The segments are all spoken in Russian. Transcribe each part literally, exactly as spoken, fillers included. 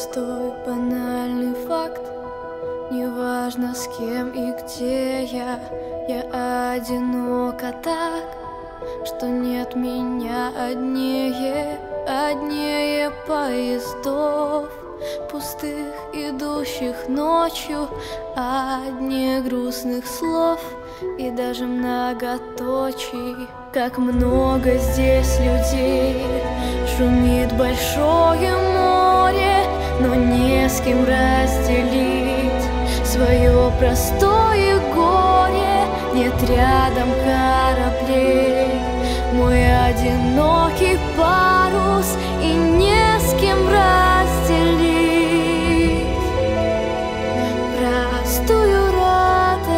Простой, банальный факт. Неважно, с кем и где я, я одинока так, что нет меня однее, однее поездов, пустых, идущих ночью, одни грустных слов и даже многоточий. Как много здесь людей, шумит большое море, но не с кем разделить свое простое горе. Нет рядом кораблей, мой одинокий парус, и не с кем разделить простую радость.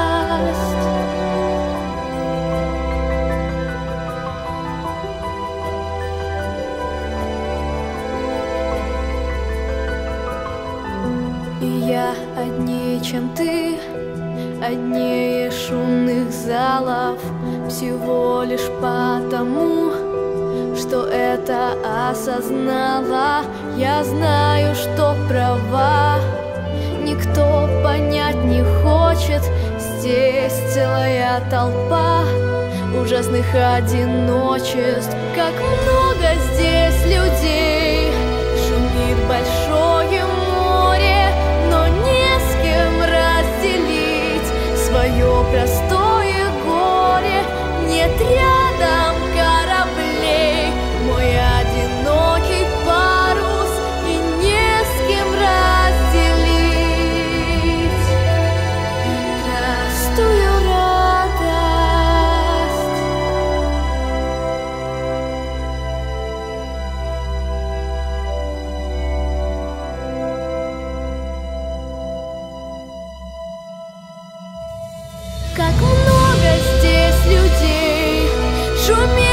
И я однее, чем ты, однее шумных залов, всего лишь потому, что это осознала. Я знаю, что права, никто понять не хочет. Здесь целая толпа ужасных одиночеств. Как много здесь людей, шумит большое море, но не с кем разделить свое простое горе. Нет рядом кораблей, мой одинокий парус, и не с кем разделить простую радость. Как много здесь людей, шумит